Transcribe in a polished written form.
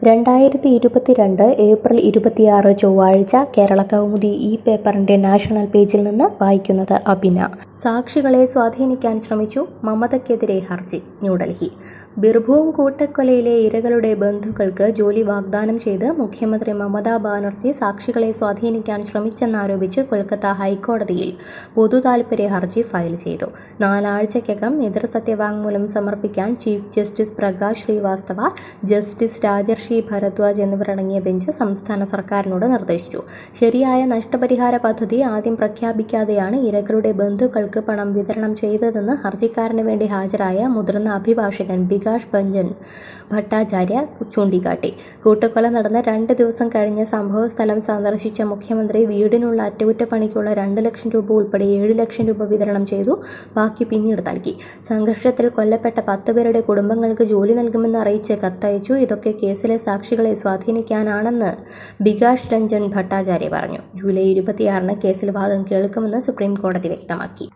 2022 April 26 ചൊവ്വാഴ്ച കേരള കൗമുദി ഈ പേപ്പറിന്റെ നാഷണൽ പേജിൽ നിന്ന് വായിക്കുന്നത് അബിന. സാക്ഷികളെ സ്വാധീനിക്കാൻ ശ്രമിച്ചു, മമതയ്ക്കെതിരെ ഹർജി. ന്യൂഡൽഹി. ബിർഭൂം കൂട്ടക്കൊലയിലെ ഇരകളുടെ ബന്ധുക്കൾക്ക് ജോലി വാഗ്ദാനം ചെയ്ത് മുഖ്യമന്ത്രി മമതാ ബാനർജി സാക്ഷികളെ സ്വാധീനിക്കാൻ ശ്രമിച്ചെന്നാരോപിച്ച് കൊൽക്കത്ത ഹൈക്കോടതിയിൽ പൊതുതാൽപര്യ ഹർജി ഫയൽ ചെയ്തു. 4 ആഴ്ചയ്ക്കകം എതിർ സത്യവാങ്മൂലം സമർപ്പിക്കാൻ chief justice Prakash Shrivastava, justice Rajarshi Bharadwaj എന്നിവരടങ്ങിയ ബെഞ്ച് സംസ്ഥാന സർക്കാരിനോട് നിർദ്ദേശിച്ചു. ശരിയായ നഷ്ടപരിഹാര പദ്ധതി ആദ്യം പ്രഖ്യാപിക്കാതെയാണ് ഇരകളുടെ ബന്ധുക്കൾക്ക് പണം വിതരണം ചെയ്തതെന്ന് ഹർജിക്കാരന് വേണ്ടി ഹാജരായ മുതിർന്ന അഭിഭാഷകൻ ബികാഷ് ഭഞ്ജൻ ഭട്ടാചാര്യ ചൂണ്ടിക്കാട്ടി. കൂട്ടക്കൊല നടന്ന് 2 ദിവസം കഴിഞ്ഞ് സംഭവസ്ഥലം സന്ദർശിച്ച മുഖ്യമന്ത്രി വീടിനുള്ള അറ്റകുറ്റപ്പണിക്കുള്ള 2 ലക്ഷം രൂപ ഉൾപ്പെടെ 7 ലക്ഷം രൂപ വിതരണം ചെയ്തു. ബാക്കി പിന്നീട് നൽകി. സംഘർഷത്തിൽ കൊല്ലപ്പെട്ട 10 പേരുടെ കുടുംബങ്ങൾക്ക് ജോലി നൽകുമെന്ന് അറിയിച്ച് കത്തയച്ചു. ഇതൊക്കെ കേസിലെ സാക്ഷികളെ സ്വാധീനിക്കാനാണെന്ന് ബികാഷ് രഞ്ജൻ ഭട്ടാചാര്യ പറഞ്ഞു. ജൂലൈ 26 കേസിൽ വാദം കേൾക്കുമെന്ന് സുപ്രീം കോടതി വ്യക്തമാക്കി.